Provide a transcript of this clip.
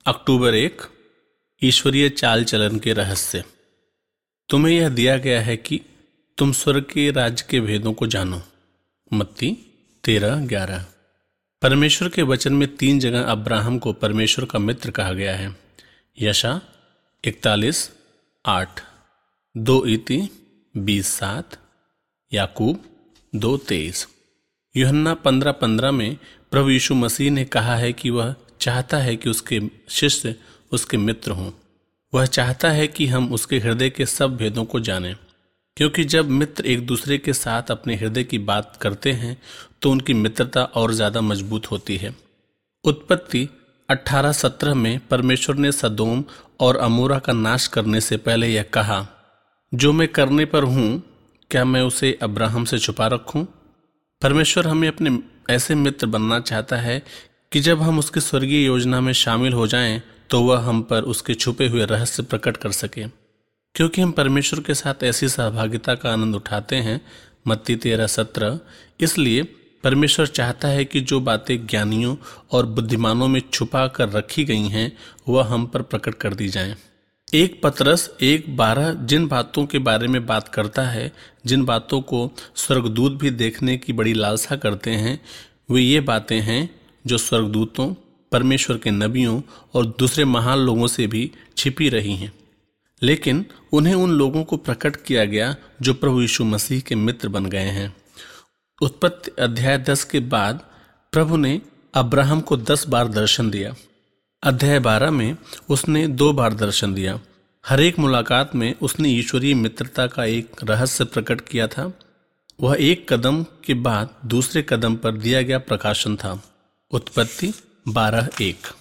अक्टूबर 1। ईश्वरीय चाल चलन के रहस्य। तुम्हें यह दिया गया है कि तुम स्वर्ग के राज्य के भेदों को जानो। मत्ती 13:11। परमेश्वर के वचन में 3 जगह अब्राहम को परमेश्वर का मित्र कहा गया है। यशा 41:8, 2 इति 20:7, याकूब 2:23। यूहन्ना 15:15 में प्रभु यीशु मसीह ने कहा है कि वह चाहता है कि उसके शिष्य उसके मित्र हों। वह चाहता है कि हम उसके हृदय के सब भेदों को जानें, क्योंकि जब मित्र एक दूसरे के साथ अपने हृदय की बात करते हैं तो उनकी मित्रता और ज्यादा मजबूत होती है। उत्पत्ति 18:17 में परमेश्वर ने सदोम और अमोरा का नाश करने से पहले यह कहा, जो मैं करने पर हूं, क्या मैं उसे अब्राहम से छुपा रखूं? परमेश्वर हमें अपने ऐसे मित्र बनना चाहता है कि जब हम उसकी स्वर्गीय योजना में शामिल हो जाएं तो वह हम पर उसके छुपे हुए रहस्य प्रकट कर सके, क्योंकि हम परमेश्वर के साथ ऐसी सहभागिता का आनंद उठाते हैं। मत्ती 13:17। इसलिए परमेश्वर चाहता है कि जो बातें ज्ञानियों और बुद्धिमानों में छुपा कर रखी गई हैं वह हम पर प्रकट कर दी जाएं। 1 पतरस 1:12 जिन बातों के बारे में बात करता है, जिन बातों को स्वर्गदूत भी देखने की बड़ी लालसा करते हैं, वे ये बातें हैं जो स्वर्गदूतों, परमेश्वर के नबियों और दूसरे महान लोगों से भी छिपी रही हैं, लेकिन उन्हें उन लोगों को प्रकट किया गया जो प्रभु यीशु मसीह के मित्र बन गए हैं। उत्पत्ति अध्याय 10 के बाद प्रभु ने अब्राहम को 10 बार दर्शन दिया। अध्याय 12 में उसने 2 बार दर्शन दिया। हर एक मुलाकात में उसने ईश्वरीय मित्रता का एक रहस्य प्रकट किया था। वह एक कदम के बाद दूसरे कदम पर दिया गया प्रकाशन था। उत्पत्ति 12:1।